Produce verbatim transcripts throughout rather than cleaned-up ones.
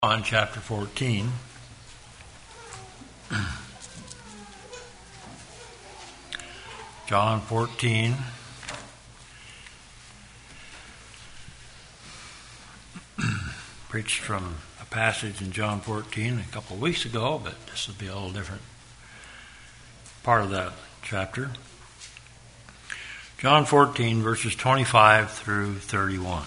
On chapter fourteen. John fourteen. Preached from a passage in John fourteen a couple of weeks ago, but this will be a little different part of that chapter. John fourteen, verses twenty-five through thirty-one.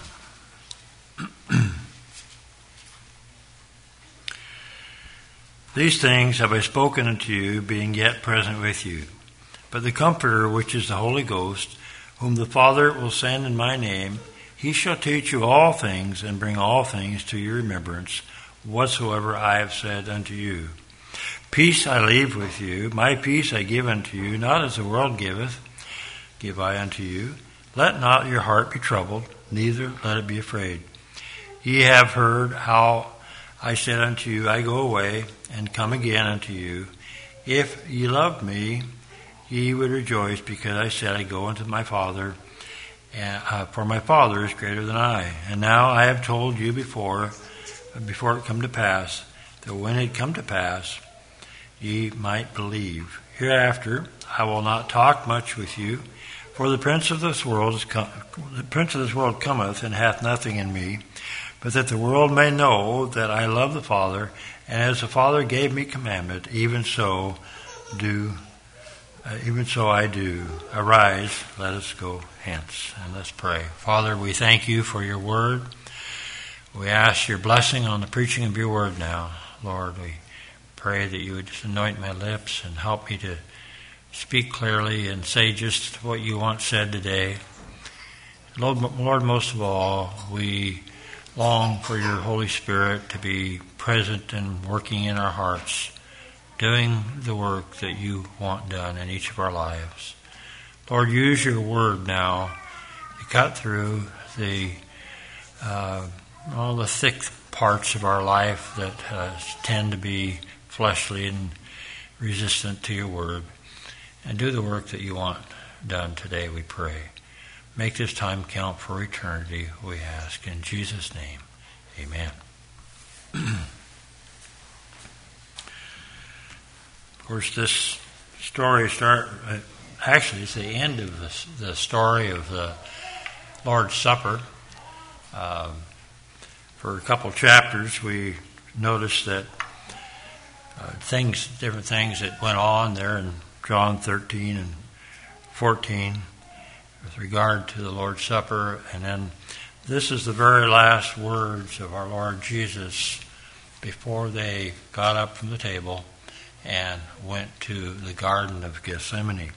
These things have I spoken unto you, being yet present with you. But the Comforter, which is the Holy Ghost, whom the Father will send in my name, he shall teach you all things, and bring all things to your remembrance, whatsoever I have said unto you. Peace I leave with you, my peace I give unto you, not as the world giveth, give I unto you. Let not your heart be troubled, neither let it be afraid. Ye have heard how I said unto you, I go away, and come again unto you. If ye loved me, ye would rejoice, because I said, I go unto my Father, and, uh, for my Father is greater than I. And now I have told you before, before it come to pass, that when it come to pass, ye might believe. Hereafter I will not talk much with you, for the prince of this world is com- the prince of this world cometh, and hath nothing in me, but that the world may know that I love the Father, and as the Father gave me commandment, even so do, uh, even so I do. Arise, let us go hence, and let's pray. Father, we thank you for your word. We ask your blessing on the preaching of your word now. Lord, we pray that you would just anoint my lips and help me to speak clearly and say just what you want said today. Lord, Lord, most of all, we long for your Holy Spirit to be present and working in our hearts, doing the work that you want done in each of our lives. Lord, use your word now to cut through the uh, all the thick parts of our life that uh, tend to be fleshly and resistant to your word, and do the work that you want done today, we pray. Make this time count for eternity, we ask. In Jesus' name, amen. Of course, this story start actually it's the end of the, the story of the Lord's Supper. Um, for a couple chapters, we noticed that uh, things, different things that went on there in John thirteen and fourteen. With regard to the Lord's Supper, and then this is the very last words of our Lord Jesus before they got up from the table and went to the Garden of Gethsemane.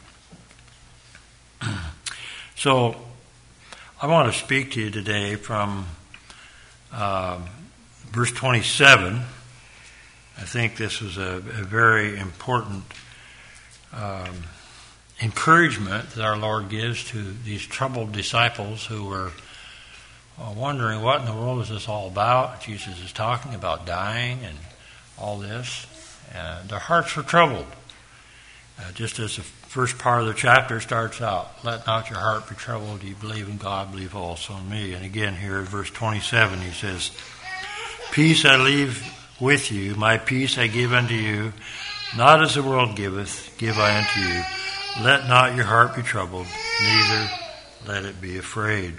So I want to speak to you today from uh, verse twenty-seven. I think this was a, a very important um, encouragement that our Lord gives to these troubled disciples who were uh, wondering what in the world is this all about. Jesus is talking about dying and all this. Uh, their hearts were troubled. Uh, just as the first part of the chapter starts out, let not your heart be troubled. You believe in God, believe also in me. And again here in verse twenty-seven he says, Peace I leave with you, my peace I give unto you, not as the world giveth, give I unto you. Let not your heart be troubled, neither let it be afraid.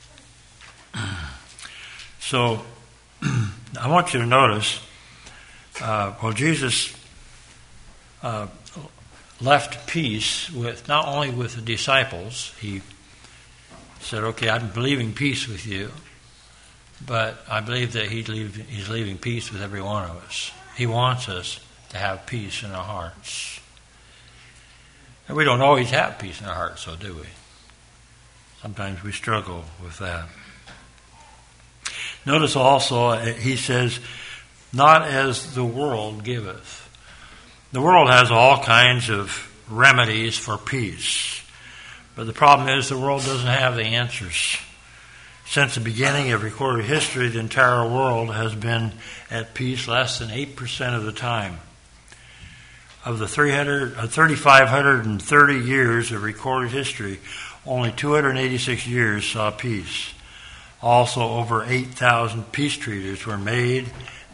So, I want you to notice, uh, well, Jesus uh, left peace with not only with the disciples. He said, okay, I'm leaving peace with you, but I believe that he's leaving, he's leaving peace with every one of us. He wants us to have peace in our hearts. And we don't always have peace in our hearts, so do we? Sometimes we struggle with that. Notice also, he says, not as the world giveth. The world has all kinds of remedies for peace. But the problem is the world doesn't have the answers. Since the beginning of recorded history, the entire world has been at peace less than eight percent of the time. Of the three thousand five hundred thirty years of recorded history, only two hundred eighty-six years saw peace. Also, over eight thousand peace treaties were made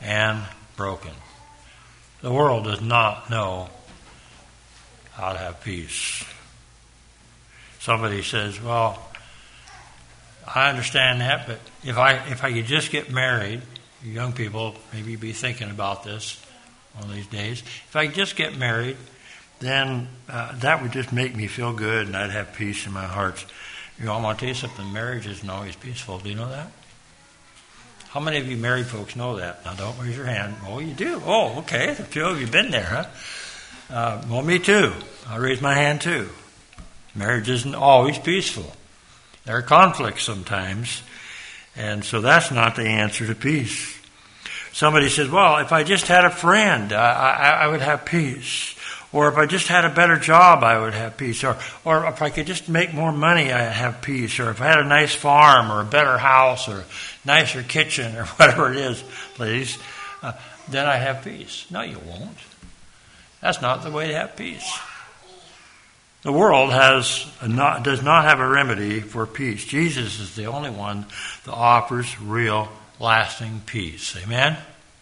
and broken. The world does not know how to have peace. Somebody says, well, I understand that, but if I if I could just get married, young people maybe be thinking about this one of these days. If I could just get married, then uh, that would just make me feel good, and I'd have peace in my heart. You know, I want to tell you something. Marriage isn't always peaceful. Do you know that? How many of you married folks know that? Now, don't raise your hand. Oh, you do? Oh, okay. A few of you have been there, huh? Uh, well, me too. I'll raise my hand too. Marriage isn't always peaceful. There are conflicts sometimes, and so that's not the answer to peace. Somebody says, well, if I just had a friend, I, I, I would have peace. Or if I just had a better job, I would have peace. Or, or if I could just make more money, I'd have peace. Or if I had a nice farm or a better house or a nicer kitchen or whatever it is, ladies, uh, then I have peace. No, you won't. That's not the way to have peace. The world has a not, does not have a remedy for peace. Jesus is the only one that offers real, lasting peace. Amen?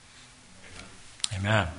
Amen.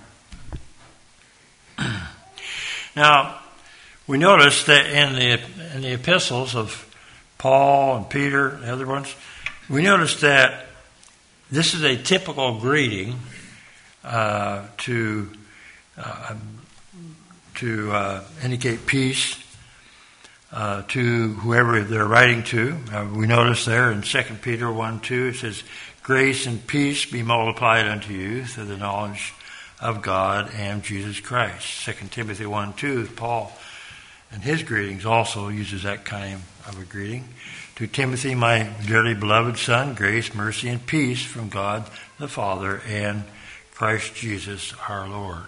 Now, we notice that in the in the epistles of Paul and Peter and other ones, we notice that this is a typical greeting uh, to uh, to uh, indicate peace uh, to whoever they're writing to. Uh, we notice there in Second Peter one two, it says, "Grace and peace be multiplied unto you through the knowledge of God and Jesus Christ." Second Timothy one two, Paul in his greetings also uses that kind of a greeting. "To Timothy, my dearly beloved son, grace, mercy, and peace from God the Father and Christ Jesus our Lord."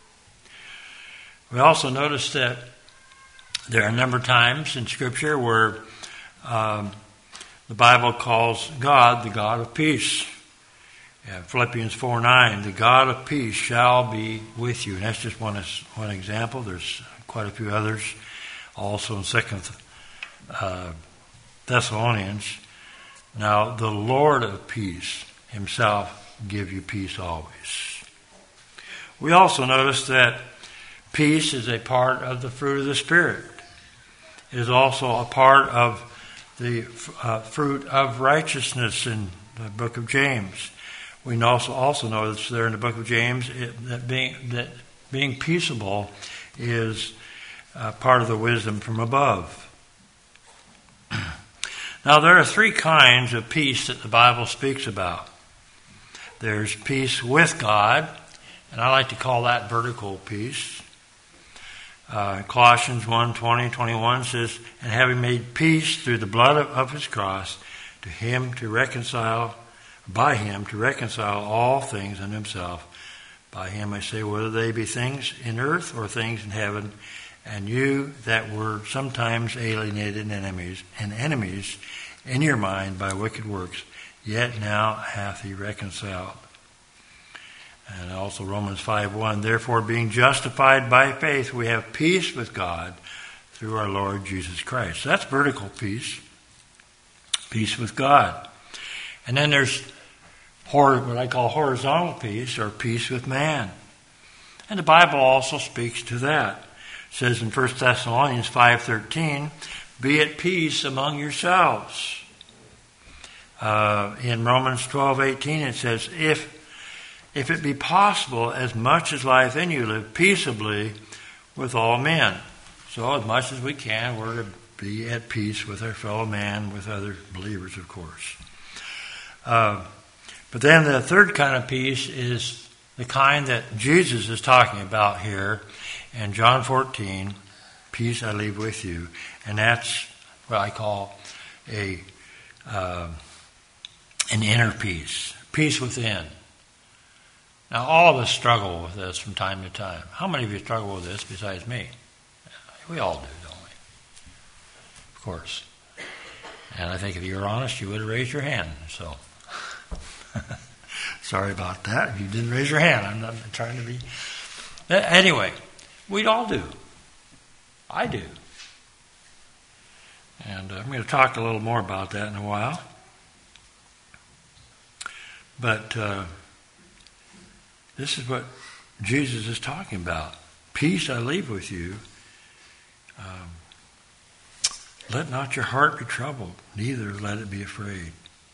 We also notice that there are a number of times in Scripture where um, the Bible calls God the God of peace. Yeah, Philippians four nine, "The God of peace shall be with you." And that's just one one example. There's quite a few others. Also in Second uh, Thessalonians, "Now the Lord of peace himself give you peace always." We also notice that peace is a part of the fruit of the Spirit. It is also a part of the uh, fruit of righteousness in the book of James. We also also notice there in the book of James it, that being that being peaceable is uh, part of the wisdom from above. Now, there are three kinds of peace that the Bible speaks about. There's peace with God, and I like to call that vertical peace. Uh, Colossians one twenty, twenty-one says, "And having made peace through the blood of, of his cross, to him to reconcile, by him to reconcile all things unto himself. By him I say, whether they be things in earth or things in heaven, and you that were sometimes alienated and enemies and enemies in your mind by wicked works, yet now hath he reconciled." And also Romans five one, "Therefore being justified by faith, we have peace with God through our Lord Jesus Christ." So that's vertical peace. Peace with God. And then there's what I call horizontal peace, or peace with man. And the Bible also speaks to that. It says in First Thessalonians five thirteen, "Be at peace among yourselves." Uh, in Romans twelve eighteen it says, if if it be possible, as much as lieth in you, live peaceably with all men. So as much as we can, we're to be at peace with our fellow man, with other believers, of course. Uh, but then the third kind of peace is the kind that Jesus is talking about here in John fourteen, "Peace I leave with you." And that's what I call a uh, an inner peace, peace within. Now, all of us struggle with this from time to time. How many of you struggle with this besides me? We all do, don't we? Of course. And I think if you were honest, you would have raised your hand. So, sorry about that. If you didn't raise your hand, I'm not trying to be. Anyway, we'd all do. I do. And uh, I'm going to talk a little more about that in a while. But uh, This is what Jesus is talking about. Peace I leave with you. Um, let not your heart be troubled, neither let it be afraid.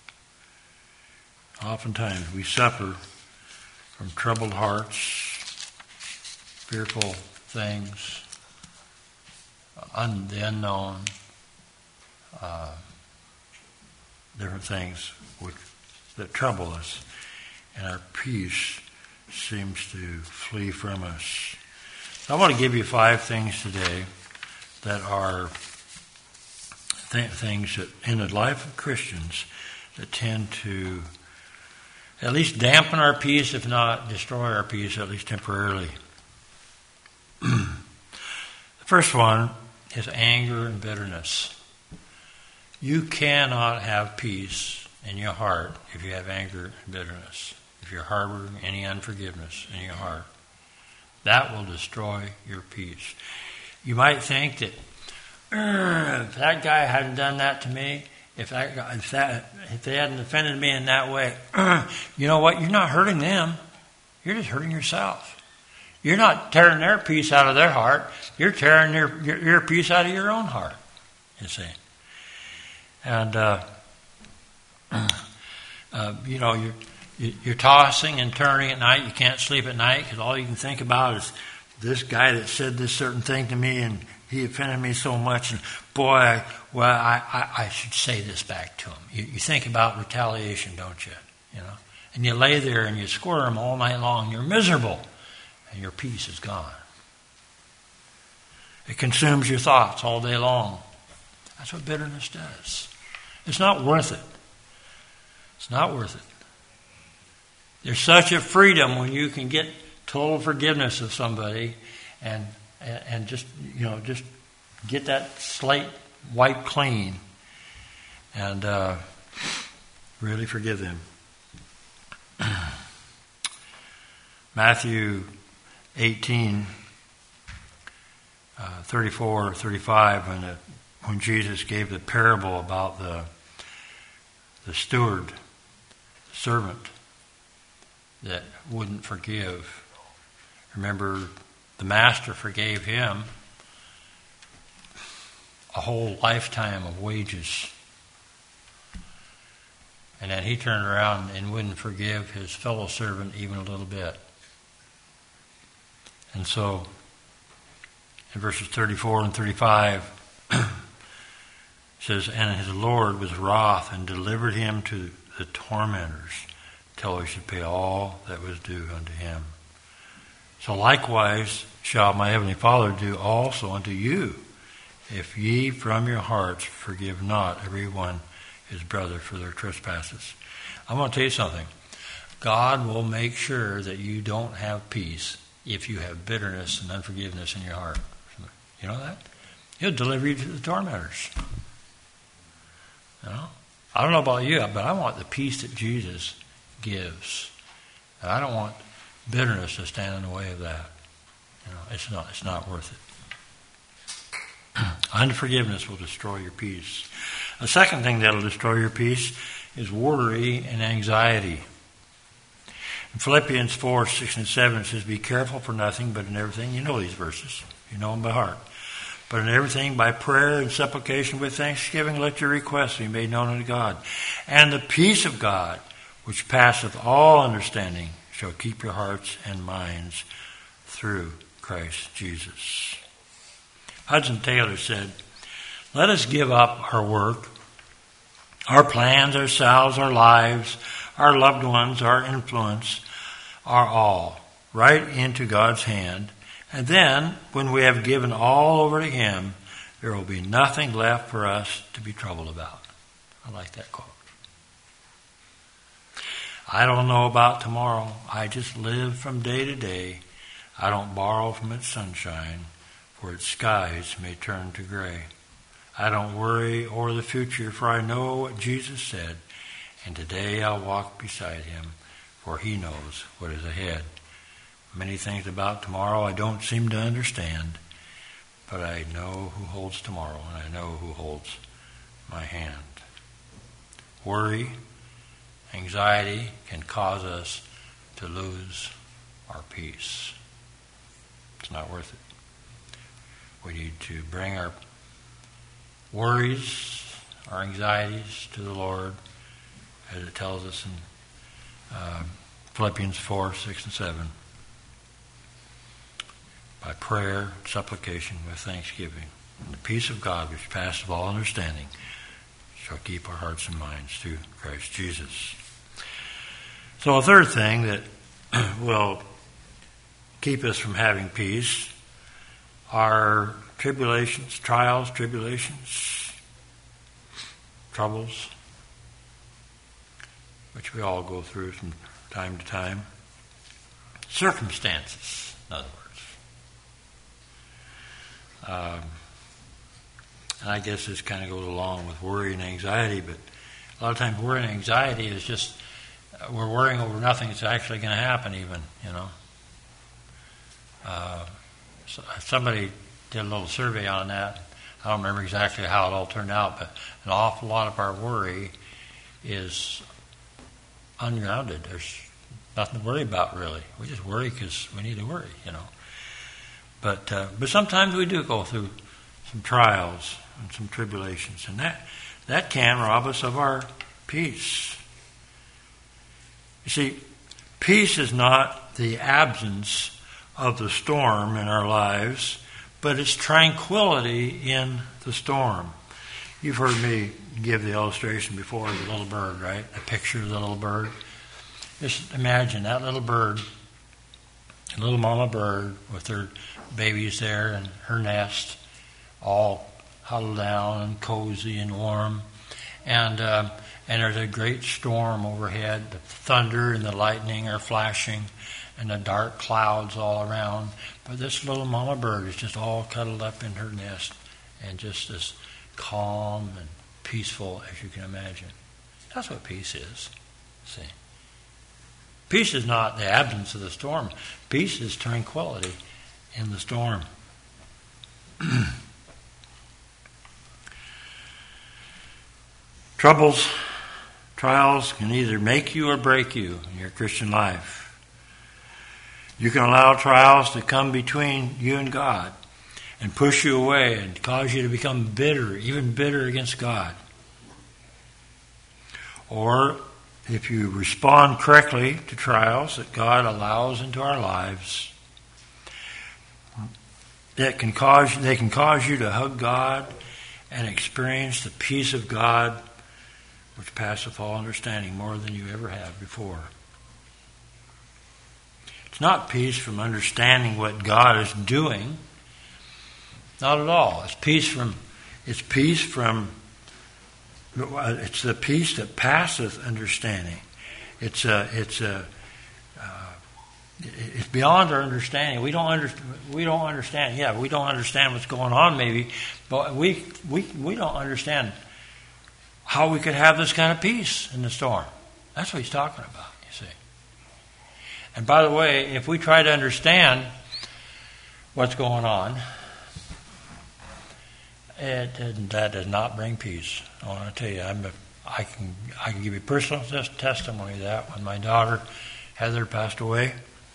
Oftentimes we suffer from troubled hearts, fearful things, un- the unknown, uh, different things which, that trouble us, and our peace seems to flee from us. So I want to give you five things today that are th- things that in the life of Christians that tend to at least dampen our peace, if not destroy our peace, at least temporarily. The first one is anger and bitterness. You cannot have peace in your heart if you have anger and bitterness. If you're harboring any unforgiveness in your heart, that will destroy your peace. You might think that if that guy hadn't done that to me, if that, guy, if that if they hadn't offended me in that way, you know what? You're not hurting them. You're just hurting yourself. You're not tearing their peace out of their heart. You're tearing your your, your peace out of your own heart. You see, and uh, uh, you know you're. You're tossing and turning at night. You can't sleep at night because all you can think about is this guy that said this certain thing to me and he offended me so much. And boy, I, well, I, I, I should say this back to him. You, you think about retaliation, don't you? You know, and you lay there and you squirm all night long. You're miserable, and your peace is gone. It consumes your thoughts all day long. That's what bitterness does. It's not worth it. It's not worth it. There's such a freedom when you can get total forgiveness of somebody and, and and just, you know, just get that slate wiped clean and uh, really forgive them. Matthew eighteen, uh, thirty-four, thirty-five, when, the, when Jesus gave the parable about the, the steward, the servant, that wouldn't forgive. Remember, the master forgave him a whole lifetime of wages. And then he turned around and wouldn't forgive his fellow servant even a little bit. And so, in verses thirty-four and thirty-five, it says, and his Lord was wroth and delivered him to the tormentors, till he should pay all that was due unto him. So likewise shall my heavenly Father do also unto you, if ye from your hearts forgive not every one his brother for their trespasses. I'm going to tell you something. God will make sure that you don't have peace if you have bitterness and unforgiveness in your heart. You know that? He'll deliver you to the tormentors. You know? I don't know about you, but I want the peace that Jesus gives. And I don't want bitterness to stand in the way of that. You know, it's not it's not worth it. Unforgiveness will destroy your peace. The second thing that'll destroy your peace is worry and anxiety. In Philippians four, six and seven it says, be careful for nothing, but in everything. You know these verses. You know them by heart. But in everything, by prayer and supplication with thanksgiving, let your requests be made known unto God. And the peace of God, which passeth all understanding, shall keep your hearts and minds through Christ Jesus. Hudson Taylor said, let us give up our work, our plans, ourselves, our lives, our loved ones, our influence, our all, right into God's hand. And then, when we have given all over to Him, there will be nothing left for us to be troubled about. I like that quote. I don't know about tomorrow. I just live from day to day. I don't borrow from its sunshine, for its skies may turn to gray. I don't worry o'er the future, for I know what Jesus said, and today I'll walk beside Him, for He knows what is ahead. Many things about tomorrow I don't seem to understand, but I know who holds tomorrow, and I know who holds my hand. Worry, anxiety can cause us to lose our peace. It's not worth it. We need to bring our worries, our anxieties to the Lord, as it tells us in uh, Philippians four, six, and seven. By prayer, supplication, with thanksgiving. And the peace of God, which passeth all understanding, shall keep our hearts and minds through Christ Jesus. So a third thing that will keep us from having peace are tribulations, trials, tribulations, troubles, which we all go through from time to time. Circumstances, in other words. Um, and I guess this kind of goes along with worry and anxiety, but a lot of times worry and anxiety is just, uh, we're worrying over nothing that's actually going to happen even, you know. Uh, so somebody did a little survey on that. I don't remember exactly how it all turned out, but an awful lot of our worry is ungrounded. There's nothing to worry about, really. We just worry because we need to worry, you know. But uh, but sometimes we do go through some trials and some tribulations, and that that can rob us of our peace. You see, peace is not the absence of the storm in our lives, but it's tranquility in the storm. You've heard me give the illustration before of the little bird, right? The picture of the little bird. Just imagine that little bird, a little mama bird with her babies there in her nest, all huddled down and cozy and warm. And uh, and there's a great storm overhead. The thunder and the lightning are flashing and the dark clouds all around. But this little mama bird is just all cuddled up in her nest and just as calm and peaceful as you can imagine. That's what peace is. See? Peace is not the absence of the storm. Peace is tranquility in the storm. Troubles, trials can either make you or break you in your Christian life. You can allow trials to come between you and God and push you away and cause you to become bitter, even bitter against God. Or if you respond correctly to trials that God allows into our lives, that can cause they can cause you to hug God and experience the peace of God which passeth all understanding, more than you ever have before. It's not peace from understanding what God is doing. Not at all. It's peace from it's peace from it's the peace that passeth understanding. It's a it's a uh, it's beyond our understanding. We don't under, we don't understand. Yeah, we don't understand what's going on maybe, but we we we don't understand how we could have this kind of peace in the storm. That's what he's talking about, you see. And by the way, if we try to understand what's going on, it, it, that does not bring peace. I want to tell you, I'm a, I can I can give you personal testimony of that. When my daughter Heather passed away,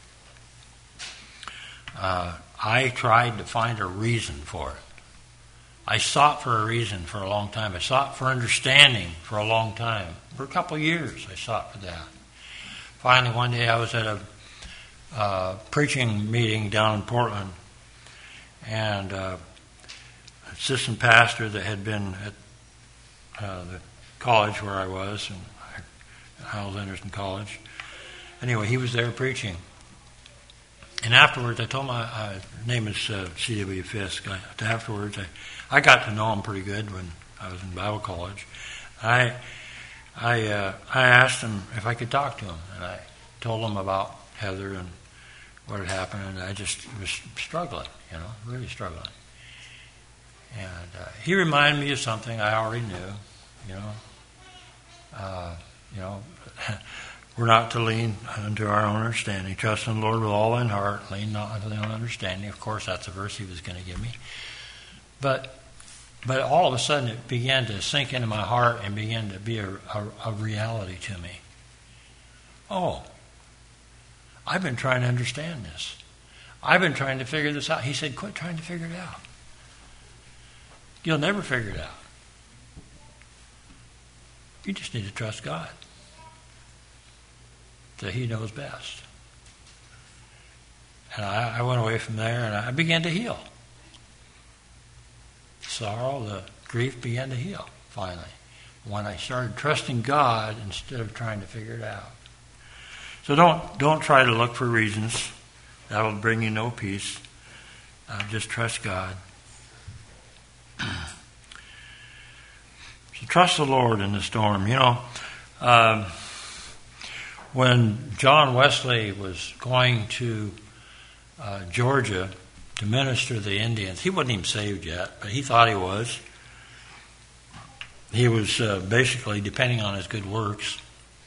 uh, I tried to find a reason for it. I sought for a reason for a long time. I sought for understanding for a long time. For a couple of years, I sought for that. Finally, one day I was at a uh, preaching meeting down in Portland, and uh, an assistant pastor that had been at uh, the college where I was, and Hyles Anderson College. Anyway, he was there preaching. And afterwards, I told my uh, his name is uh, C W Fisk. I, afterwards, I, I got to know him pretty good when I was in Bible college. I I uh, I asked him if I could talk to him, and I told him about Heather and what had happened, and I just was struggling, you know, really struggling. And uh, he reminded me of something I already knew, you know. Uh, you know. We're not to lean unto our own understanding. Trust in the Lord with all thine heart. Lean not unto thy own understanding. Of course, that's the verse he was going to give me. But but all of a sudden, it began to sink into my heart and began to be a, a, a reality to me. Oh, I've been trying to understand this. I've been trying to figure this out. He said, quit trying to figure it out. You'll never figure it out. You just need to trust God. That He knows best. And I, I went away from there and I began to heal. Sorrow, the grief began to heal, finally. When I started trusting God instead of trying to figure it out. So don't don't try to look for reasons. That will bring you no peace. Uh, just trust God. So trust the Lord in the storm. You know, um, when John Wesley was going to uh, Georgia to minister to the Indians, he wasn't even saved yet, but he thought he was. He was uh, basically depending on his good works.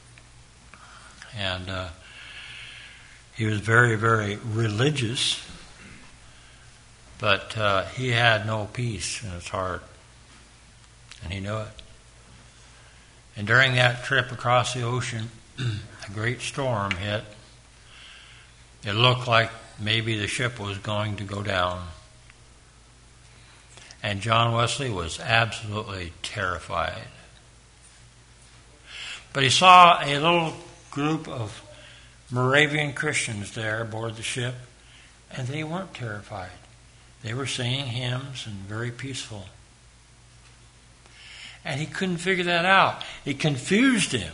And uh, he was very, very religious, but uh, he had no peace in his heart, and he knew it. And during that trip across the ocean, a great storm hit. It looked like maybe the ship was going to go down. And John Wesley was absolutely terrified. But he saw a little group of Moravian Christians there aboard the ship, and they weren't terrified. They were singing hymns and very peaceful. And he couldn't figure that out. It confused him.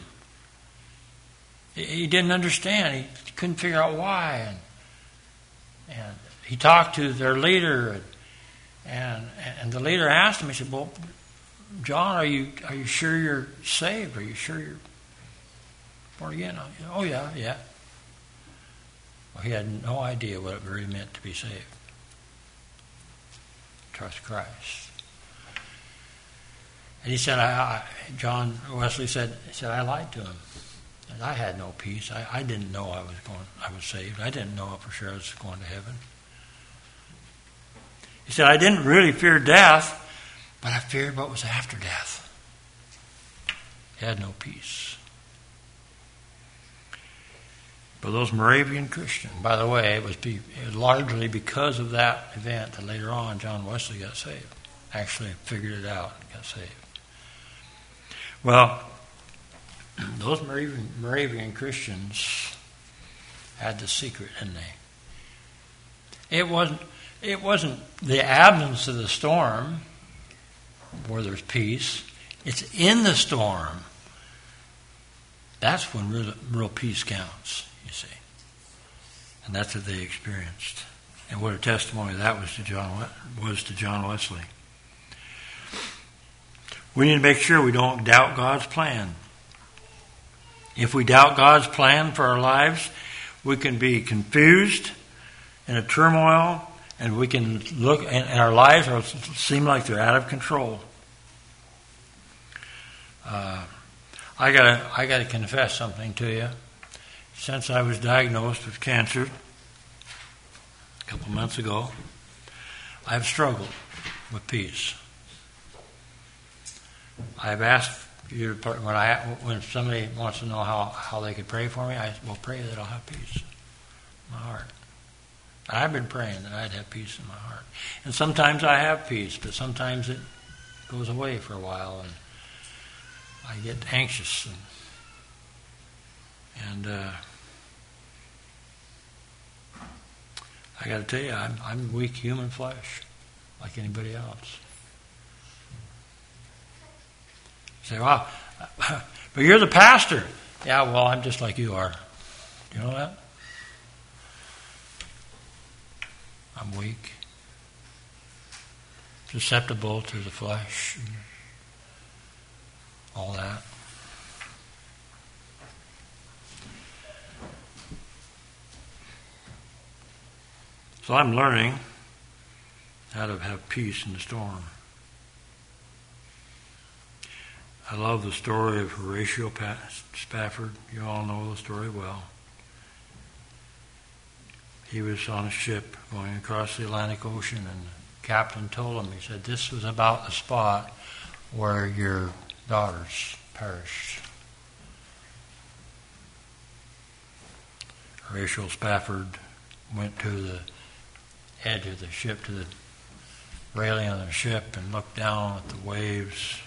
He didn't understand. He couldn't figure out why. And, and he talked to their leader, and, and and the leader asked him. He said, "Well, John, are you are you sure you're saved? Are you sure you're born again?" "Oh yeah, yeah." Well, he had no idea what it really meant to be saved. Trust Christ. And he said, I, I, John Wesley said, he said, I lied to him. And I had no peace. I, I didn't know I was going. I was saved. I didn't know for sure I was going to heaven. He said, I didn't really fear death, but I feared what was after death. He had no peace. But those Moravian Christians, by the way, it was, be, it was largely because of that event that later on John Wesley got saved. Actually figured it out and got saved. Well, those Moravian, Moravian Christians had the secret, didn't they? It wasn't, it wasn't the absence of the storm where there's peace. It's in the storm. That's when real, real peace counts, you see. And that's what they experienced. And what a testimony that was to John was to John Wesley. We need to make sure we don't doubt God's plan. If we doubt God's plan for our lives, we can be confused in a turmoil, and we can look, and our lives are, seem like they're out of control. Uh, I gotta, I gotta confess something to you. Since I was diagnosed with cancer a couple months ago, I've struggled with peace. I've asked you to, when I when somebody wants to know how, how they could pray for me, I will pray that I'll have peace in my heart. I've been praying that I'd have peace in my heart. And sometimes I have peace, but sometimes it goes away for a while, and I get anxious. And, and uh, I got to tell you, I'm, I'm weak human flesh, like anybody else. You say, wow, but you're the pastor. Yeah, well, I'm just like you are. Do you know that? I'm weak, susceptible to the flesh, and all that. So I'm learning how to have peace in the storm. I love the story of Horatio Spafford. You all know the story well. He was on a ship going across the Atlantic Ocean, and the captain told him, he said, this was about the spot where your daughters perished. Horatio Spafford went to the edge of the ship, to the railing of the ship, and looked down at the waves,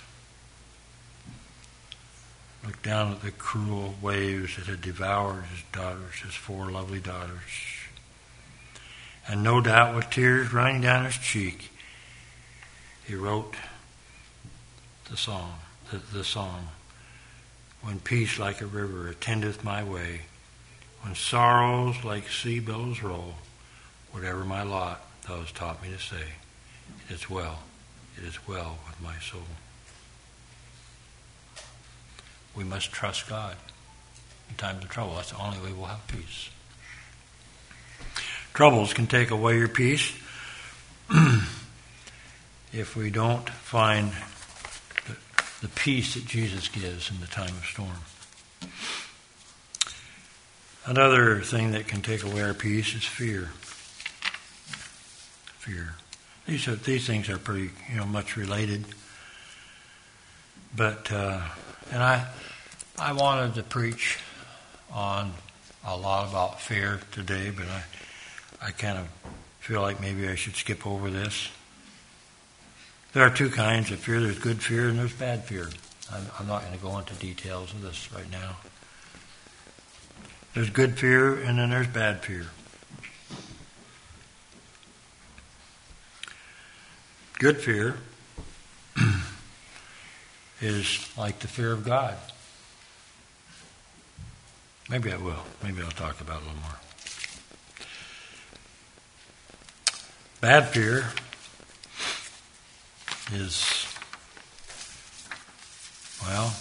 looked down at the cruel waves that had devoured his daughters, his four lovely daughters. And no doubt with tears running down his cheek, he wrote the song, the, the song, when peace like a river attendeth my way, when sorrows like sea billows roll, whatever my lot, thou hast taught me to say, it is well, it is well with my soul. We must trust God in times of trouble. That's the only way we'll have peace. Troubles can take away your peace if we don't find the, the peace that Jesus gives in the time of storm. Another thing that can take away our peace is fear. Fear. These are, these things are pretty, you know, much related. But uh, and I I wanted to preach on a lot about fear today, but I I kind of feel like maybe I should skip over this. There are two kinds of fear. There's good fear and there's bad fear. I'm, I'm not going to go into details of this right now. There's good fear and then there's bad fear. Good fear is like the fear of God. Maybe I will. Maybe I'll talk about it a little more. Bad fear is, well,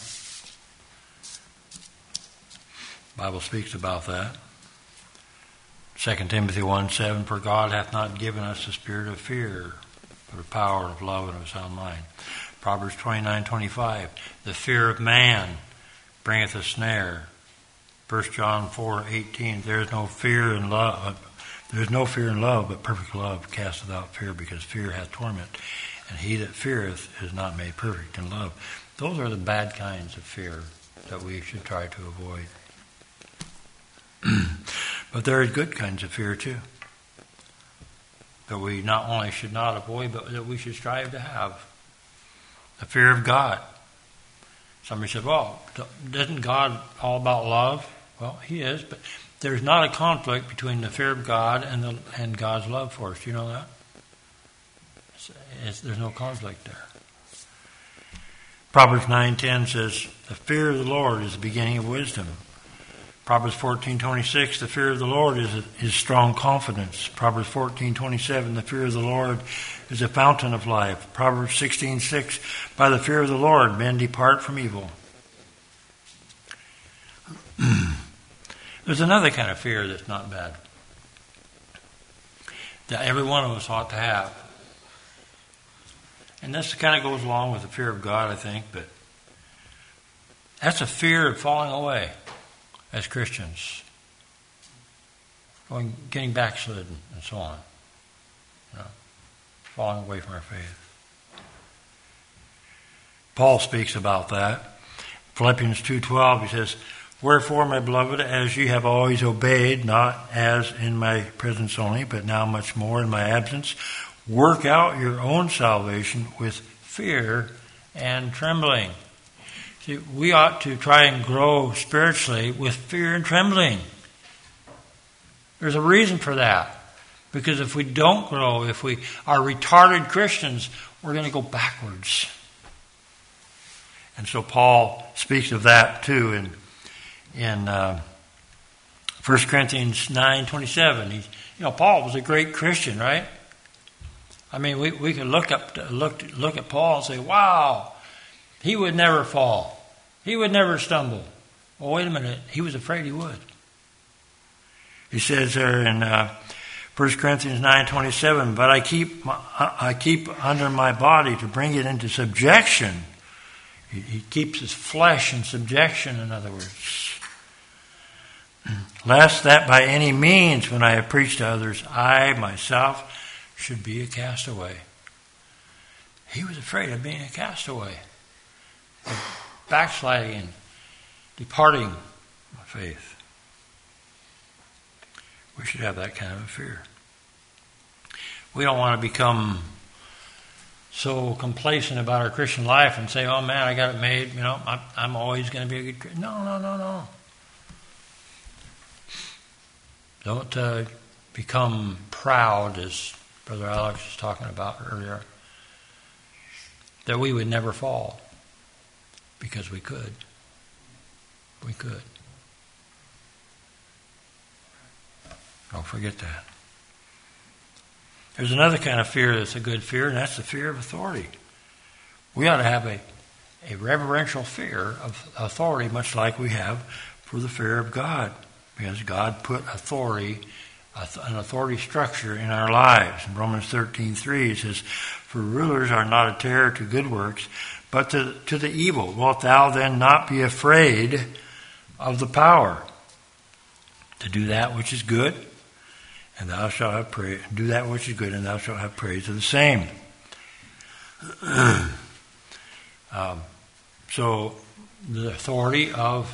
the Bible speaks about that. Second Timothy one seven, for God hath not given us the spirit of fear, but of power, of love, and of a sound mind. Proverbs twenty-nine twenty-five, the fear of man bringeth a snare. First John four eighteen, there is no fear in love. There is no fear in love, but perfect love casteth out fear, because fear hath torment, and he that feareth is not made perfect in love. Those are the bad kinds of fear that we should try to avoid. But there are good kinds of fear too, that we not only should not avoid, but that we should strive to have. The fear of God. Somebody said, well, isn't God all about love? Well, he is, but there's not a conflict between the fear of God and the, and God's love for us. Do you know that? It's, it's, there's no conflict there. Proverbs nine ten says, the fear of the Lord is the beginning of wisdom. Proverbs fourteen twenty-six, the fear of the Lord is, is strong confidence. Proverbs fourteen twenty-seven, the fear of the Lord is a fountain of life. Proverbs sixteen six, by the fear of the Lord men depart from evil. There's another kind of fear that's not bad, that every one of us ought to have. And this kind of goes along with the fear of God, I think, but that's a fear of falling away as Christians, going, getting backslidden and so on, you know, falling away from our faith. Paul speaks about that. Philippians two twelve, he says, wherefore, my beloved, as ye have always obeyed, not as in my presence only, but now much more in my absence, work out your own salvation with fear and trembling. See, we ought to try and grow spiritually with fear and trembling. There's a reason for that. Because if we don't grow, if we are retarded Christians, we're going to go backwards. And so Paul speaks of that too in in uh, First Corinthians nine twenty-seven. He, you know, Paul was a great Christian, right? I mean, we we could look up look look at Paul and say, "Wow, he would never fall. He would never stumble." Well, wait a minute. He was afraid he would. He says there in uh, First Corinthians nine twenty-seven, "But I keep my, I keep under my body to bring it into subjection." He, he keeps his flesh in subjection, in other words. "Lest that by any means, when I have preached to others, I myself should be a castaway." He was afraid of being a castaway, of backsliding and departing from faith. We should have that kind of a fear. We don't want to become so complacent about our Christian life and say, oh man, I got it made, you know, I'm, I'm always going to be a good Christian. No, no, no, no. Don't uh, become proud, as Brother Alex was talking about earlier, that we would never fall, because we could. We could. Don't forget that. There's another kind of fear that's a good fear, and that's the fear of authority. We ought to have a, a reverential fear of authority, much like we have for the fear of God, because God put authority, an authority structure in our lives. In Romans thirteen three, it says, for rulers are not a terror to good works, but to, to the evil. Wilt thou then not be afraid of the power to do that which is good? And thou shalt have praise. Do that which is good, and thou shalt have praise of the same. um, so, the authority of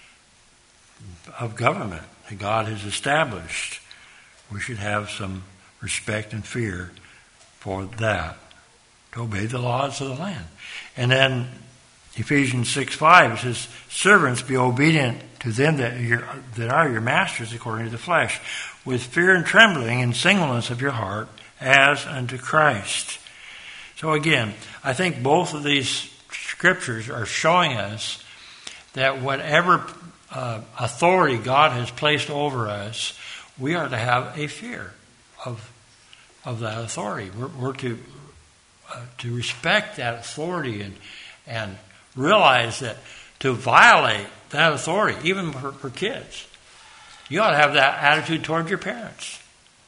of government that God has established, we should have some respect and fear for that, to obey the laws of the land. And then Ephesians six five says, servants, be obedient to them that, your, that are your masters according to the flesh, with fear and trembling and singleness of your heart, as unto Christ. So again, I think both of these scriptures are showing us that whatever uh, authority God has placed over us, we are to have a fear of of that authority. We're, we're to uh, to respect that authority and and realize that to violate that authority, even for, for kids, you ought to have that attitude toward your parents.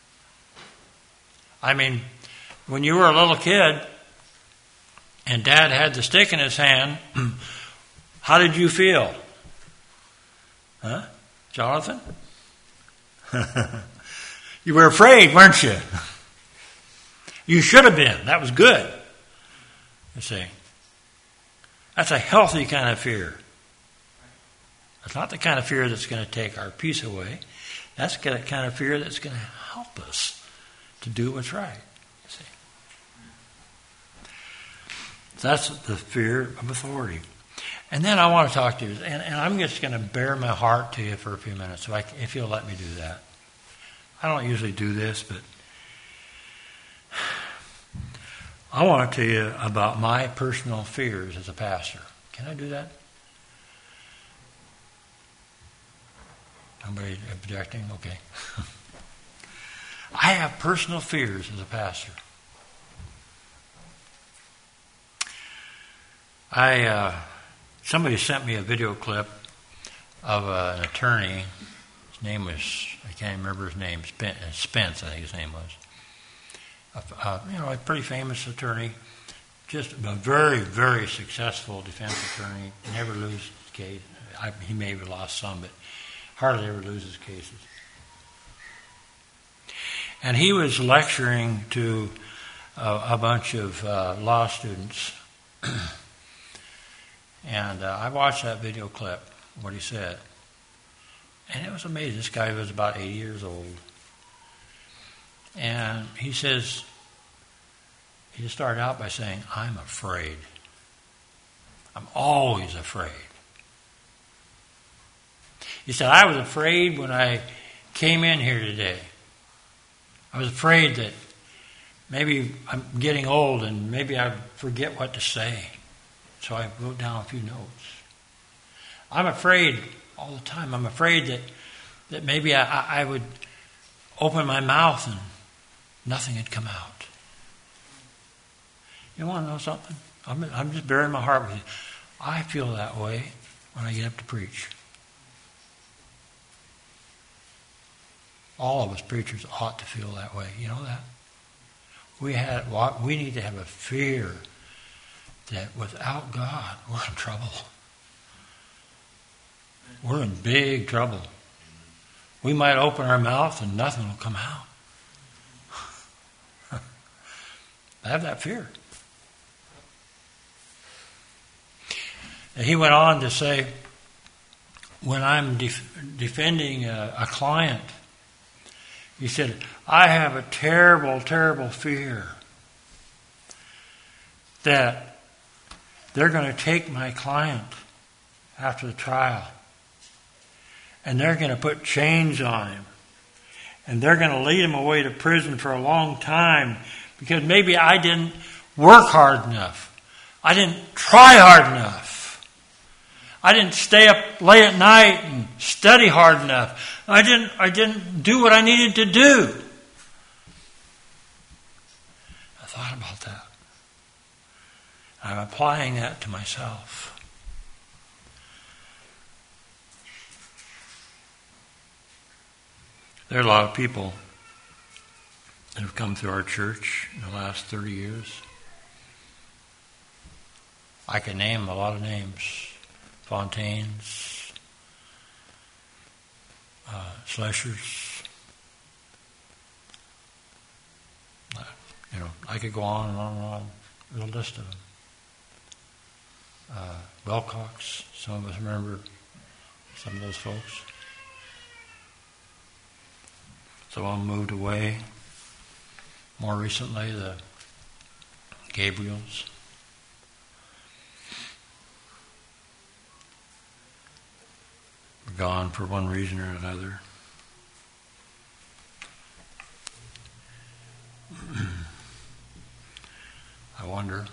I mean, when you were a little kid and Dad had the stick in his hand, how did you feel? Huh? Jonathan? You were afraid, weren't you? You should have been. That was good. You see. That's a healthy kind of fear. It's not the kind of fear that's going to take our peace away. That's the kind of fear that's going to help us to do what's right. You see. That's the fear of authority. And then I want to talk to you, and, and I'm just going to bare my heart to you for a few minutes, so I, if you'll let me do that. I don't usually do this, but I want to tell you about my personal fears as a pastor. Can I do that? Nobody objecting? Okay. I have personal fears as a pastor. I uh, somebody sent me a video clip of uh, an attorney. His name was, I can't remember his name, Spence, I think his name was. Uh, you know, a pretty famous attorney, just a very, very successful defense attorney, never lose his case. I, he may have lost some, but hardly ever loses cases. And he was lecturing to uh, a bunch of uh, law students. And uh, I watched that video clip, what he said. And it was amazing. This guy was about eighty years old. And he says, he started out by saying, I'm afraid. I'm always afraid. He said, I was afraid when I came in here today. I was afraid that maybe I'm getting old and maybe I forget what to say. So I wrote down a few notes. I'm afraid all the time. I'm afraid that, that maybe I, I would open my mouth and nothing had come out. You want to know something? I'm, I'm just bearing my heart with you. I feel that way when I get up to preach. All of us preachers ought to feel that way. You know that? We had we need to have a fear that without God, we're in trouble. We're in big trouble. We might open our mouth and nothing will come out. I have that fear. And he went on to say, when I'm def- defending a, a client, He said, I have a terrible, terrible fear that they're going to take my client after the trial and they're going to put chains on him and they're going to lead him away to prison for a long time because maybe I didn't work hard enough. I didn't try hard enough. I didn't stay up late at night and study hard enough. I didn't, I didn't do what I needed to do. I thought about that. I'm applying that to myself. There are a lot of people that have come through our church in the last thirty years. I can name a lot of names. Fontaines, uh, Schlesers. Uh, you know, I could go on and on and on with a list of them. Uh, Wilcox, some of us remember some of those folks. Some of them moved away. More recently, the Gabriels. Were gone for one reason or another. I wonder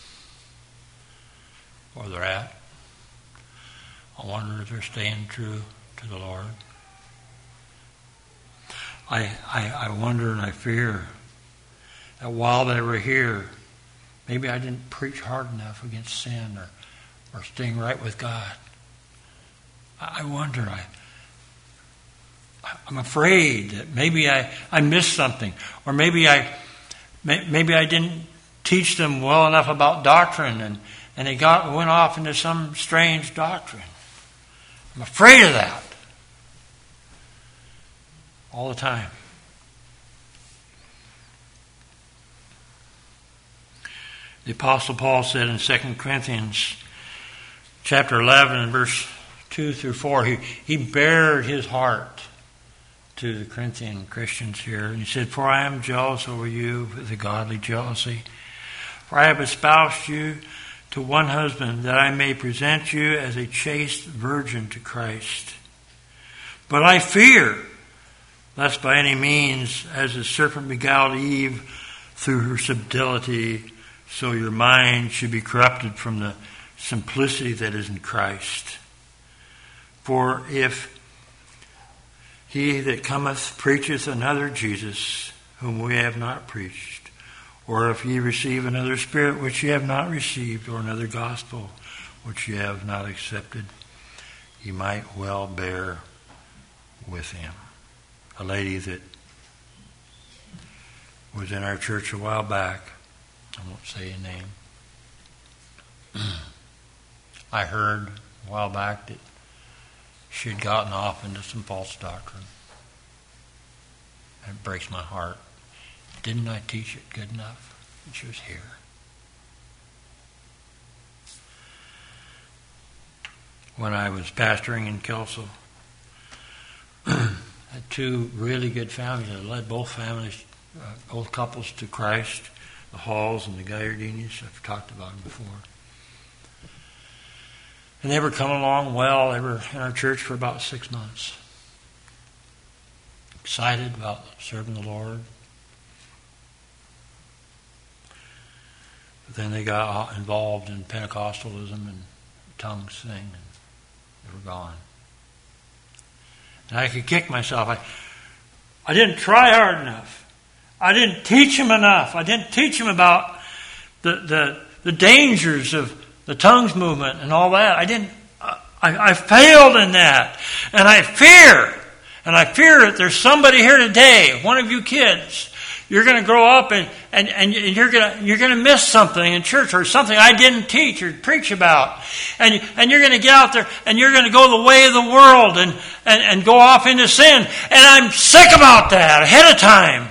where they're at. I wonder if they're staying true to the Lord. I, I, I wonder and I fear that while they were here, maybe I didn't preach hard enough against sin or, or staying right with God. I, I wonder. I, I'm afraid that maybe I, I missed something, or maybe I maybe I didn't teach them well enough about doctrine, and, and they got went off into some strange doctrine. I'm afraid of that. All the time. The Apostle Paul said in Second Corinthians chapter eleven and verse two through four, he, he bared his heart to the Corinthian Christians here. And he said, For I am jealous over you with a godly jealousy. For I have espoused you to one husband, that I may present you as a chaste virgin to Christ. But I fear, lest by any means, as the serpent beguiled Eve through her subtlety, so your mind should be corrupted from the simplicity that is in Christ. For if he that cometh preacheth another Jesus, whom we have not preached, or if ye receive another spirit which ye have not received, or another gospel which ye have not accepted, ye might well bear with him. A lady that was in our church a while back, I won't say a name. I heard a while back that she had gotten off into some false doctrine. And it breaks my heart. Didn't I teach it good enough? And she was here. When I was pastoring in Kelso, had two really good families. I led both families, uh, both couples to Christ, the Halls and the Gallardinis. I've talked about them before. And they were coming along well. They were in our church for about six months. Excited about serving the Lord. But then they got involved in Pentecostalism and tongues thing, and they were gone. And I could kick myself. I, I didn't try hard enough. I didn't teach him enough. I didn't teach him about the the, the dangers of the tongues movement and all that. I didn't. I, I failed in that, and I fear, and I fear that there's somebody here today, one of you kids. You're going to grow up and, and, and you're going to you're going to miss something in church, or something I didn't teach or preach about, and and you're going to get out there and you're going to go the way of the world and, and, and go off into sin. And I'm sick about that ahead of time.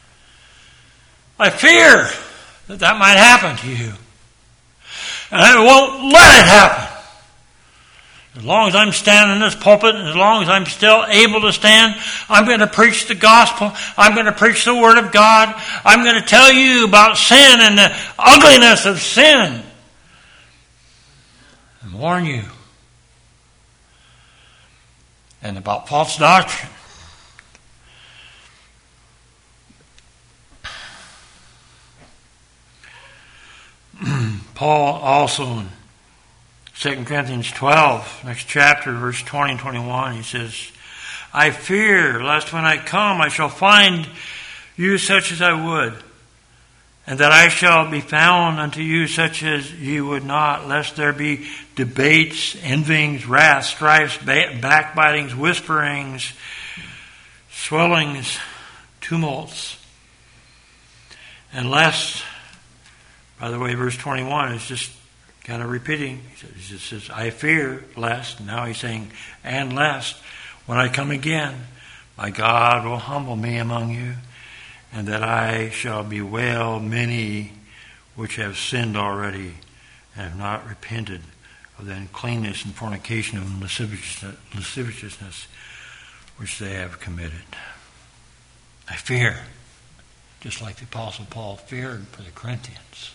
I fear that that might happen to you, and I won't let it happen. As long as I'm standing in this pulpit, and as long as I'm still able to stand, I'm going to preach the gospel. I'm going to preach the Word of God. I'm going to tell you about sin and the ugliness of sin. And warn you. And about false doctrine. Paul also in Second Corinthians twelve, next chapter, verse twenty and twenty-one, he says, I fear lest when I come I shall find you such as I would, and that I shall be found unto you such as ye would not, lest there be debates, envyings, wrath, strifes, backbitings, whisperings, swellings, tumults, and lest, by the way, verse twenty-one is just kind of repeating. He just says, I fear lest, now he's saying, and lest, when I come again, my God will humble me among you, and that I shall bewail many which have sinned already, and have not repented of the uncleanness and fornication and lasciviousness which they have committed. I fear, just like the Apostle Paul feared for the Corinthians.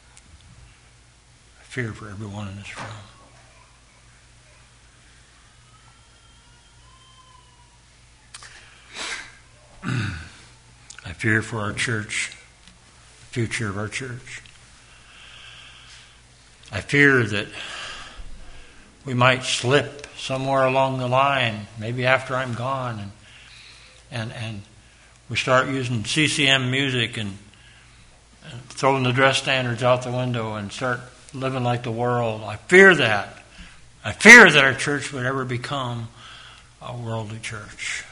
Fear for everyone in this room. I fear for our church, the future of our church. I fear that we might slip somewhere along the line, maybe after I'm gone, and and, and we start using C C M music and, and throwing the dress standards out the window and start living like the world. I fear that. I fear that our church would ever become a worldly church.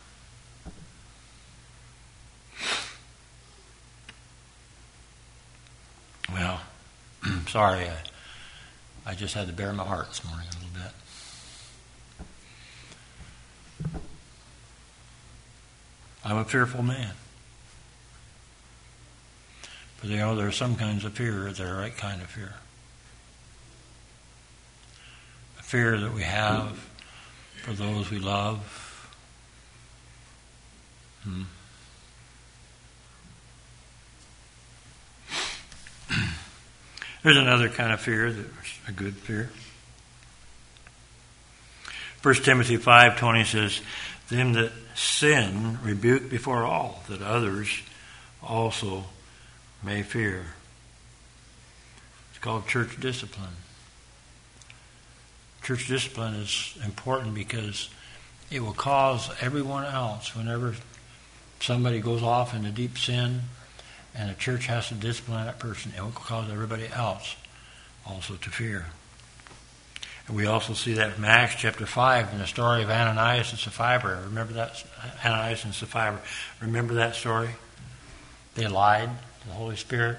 Well, sorry, I, I just had to bare my heart this morning a little bit. I'm a fearful man. But you know, there are some kinds of fear that are the right kind of fear. A fear that we have for those we love. Hmm. There's another kind of fear that's a good fear. First Timothy five twenty says, them that sin rebuke before all, that others also may fear. It's called church discipline. Church discipline is important because it will cause everyone else, whenever somebody goes off into deep sin and the church has to discipline that person, it will cause everybody else also to fear. And we also see that in Acts chapter five in the story of Ananias and Sapphira. Remember that? Ananias and Sapphira. Remember that story? They lied to the Holy Spirit.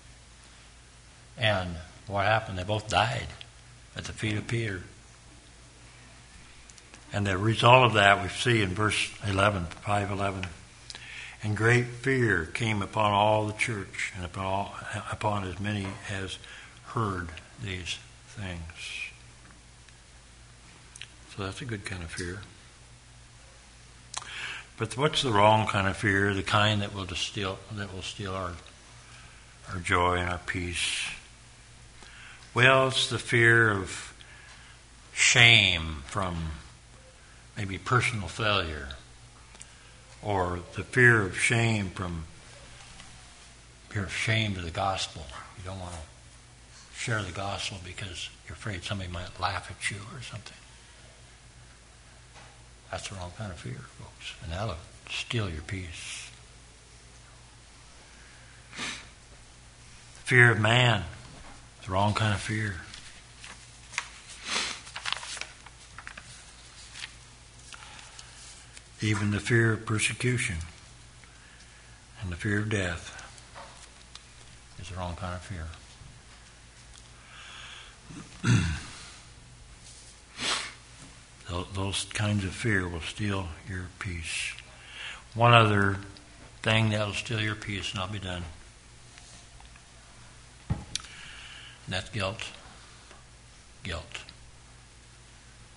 And what happened? They both died at the feet of Peter. And the result of that we see in verse eleven, five eleven. And great fear came upon all the church and upon, all, upon as many as heard these things. So that's a good kind of fear. But what's the wrong kind of fear? The kind that will just steal that will steal our our joy and our peace. Well, it's the fear of shame from maybe personal failure, or the fear of shame from you're ashamed of the gospel. You don't want to share the gospel because you're afraid somebody might laugh at you or something. That's the wrong kind of fear, folks. And that'll steal your peace. The fear of man is the wrong kind of fear. Even the fear of persecution and the fear of death is the wrong kind of fear. Those kinds of fear will steal your peace. One other thing that will steal your peace, and I'll be done. And that's guilt. Guilt.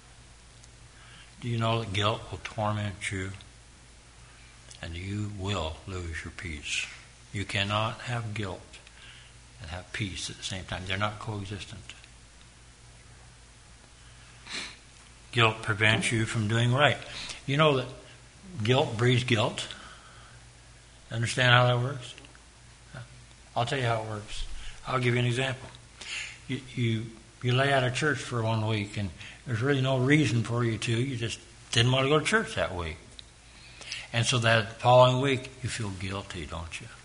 Do you know that guilt will torment you? And you will lose your peace. You cannot have guilt and have peace at the same time. They're not coexistent. Guilt prevents you from doing right. You know that guilt breeds guilt? Understand how that works? I'll tell you how it works. I'll give you an example. You, you you lay out of church for one week, and there's really no reason for you to. You just didn't want to go to church that week. And so that following week, you feel guilty, don't you?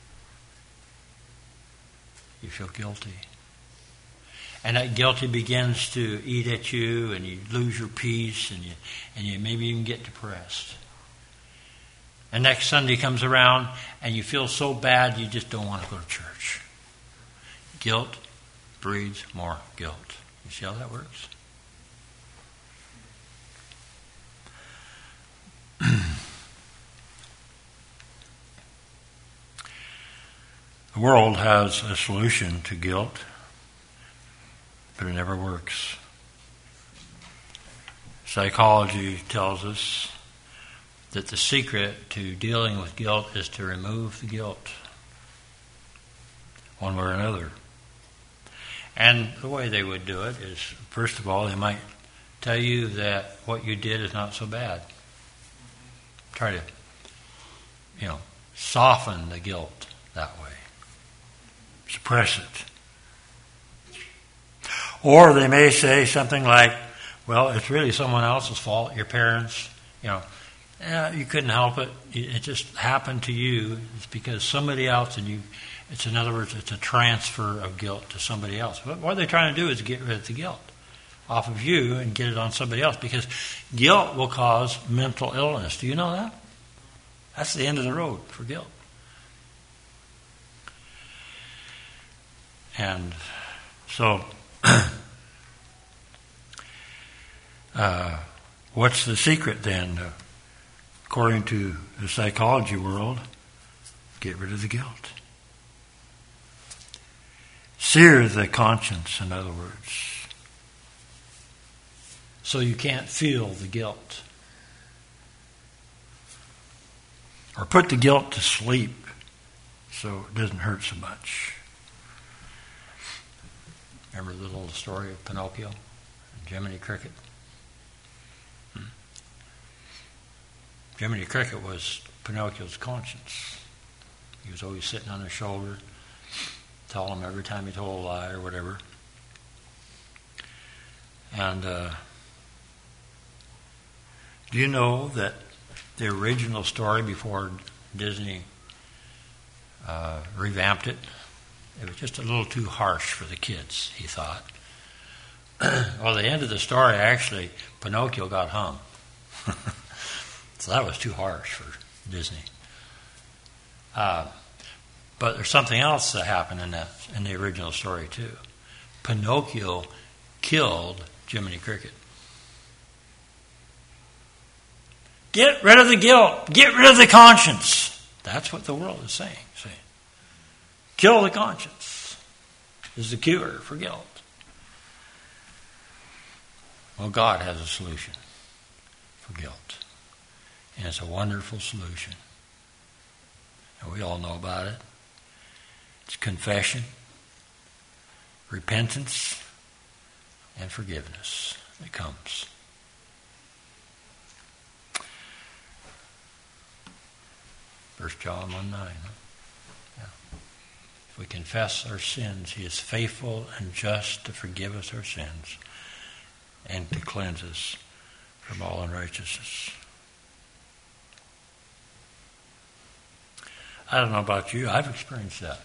You feel guilty. And that guilty begins to eat at you, and you lose your peace, and you and you maybe even get depressed. And next Sunday comes around, and you feel so bad you just don't want to go to church. Guilt breeds more guilt. You see how that works? The world has a solution to guilt, but it never works. Psychology tells us that the secret to dealing with guilt is to remove the guilt, one way or another. And the way they would do it is, first of all, they might tell you that what you did is not so bad. Try to, you know, soften the guilt that way. Suppress it. Or they may say something like, well, it's really someone else's fault, your parents, you know, eh, you couldn't help it. It just happened to you. It's because somebody else, and you, it's in other words, it's a transfer of guilt to somebody else. But what they're trying to do is get rid of the guilt off of you and get it on somebody else, because guilt will cause mental illness. Do you know that? That's the end of the road for guilt. And so, uh, what's the secret then? Uh, according to the psychology world, get rid of the guilt. Sear the conscience, in other words. So you can't feel the guilt. Or put the guilt to sleep so it doesn't hurt so much. Remember the little story of Pinocchio and Jiminy Cricket? Hmm. Jiminy Cricket was Pinocchio's conscience. He was always sitting on his shoulder, telling him every time he told a lie or whatever. And uh, do you know that the original story before Disney uh, revamped it, it was just a little too harsh for the kids, he thought. Well, the end of the story, actually, Pinocchio got hung. So that was too harsh for Disney. Uh, but there's something else that happened in that in the original story, too. Pinocchio killed Jiminy Cricket. Get rid of the guilt. Get rid of the conscience. That's what the world is saying. See? Kill the conscience is the cure for guilt. Well, God has a solution for guilt. And it's a wonderful solution. And we all know about it. It's confession, repentance, and forgiveness that comes. First John one nine. Huh? Yeah. If we confess our sins, He is faithful and just to forgive us our sins and to cleanse us from all unrighteousness. I don't know about you. I've experienced that.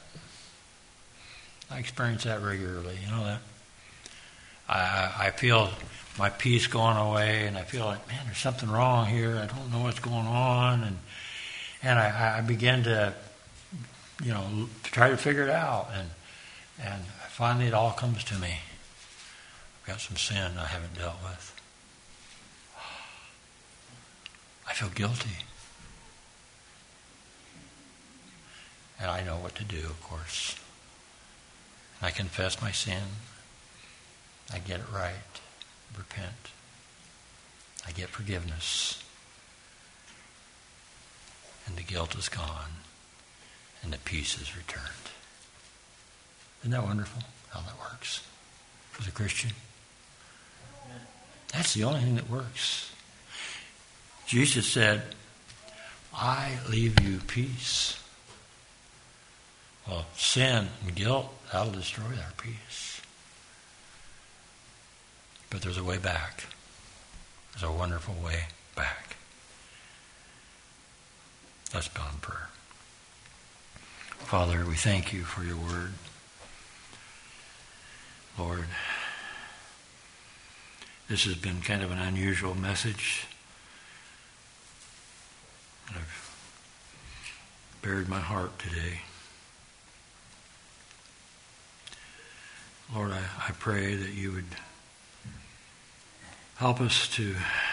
I experience that regularly. You know that? I, I feel my peace going away, and I feel like, man, there's something wrong here. I don't know what's going on, and and I, I begin to, you know, try to figure it out, and and finally it all comes to me. I've got some sin I haven't dealt with. I feel guilty. And I know what to do, of course. I confess my sin. I get it right. Repent. I get forgiveness. And the guilt is gone. And the peace is returned. Isn't that wonderful how that works for the Christian? That's the only thing that works. Jesus said, I leave you peace. Well, sin and guilt, that'll destroy our peace. But there's a way back. There's a wonderful way back. Let's bow in prayer. Father, we thank you for your word. Lord, this has been kind of an unusual message. I've bared my heart today. Lord, I, I pray that you would help us to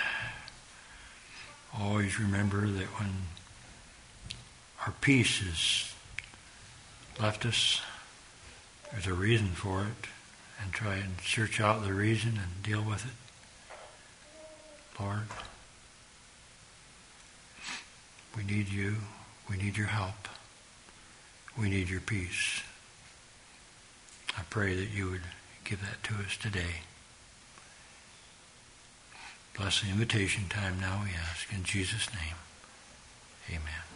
always remember that when our peace has left us, there's a reason for it, and try and search out the reason and deal with it. Lord, we need you. We need your help. We need your peace. I pray that you would give that to us today. Bless the invitation time now, we ask. In Jesus' name, amen.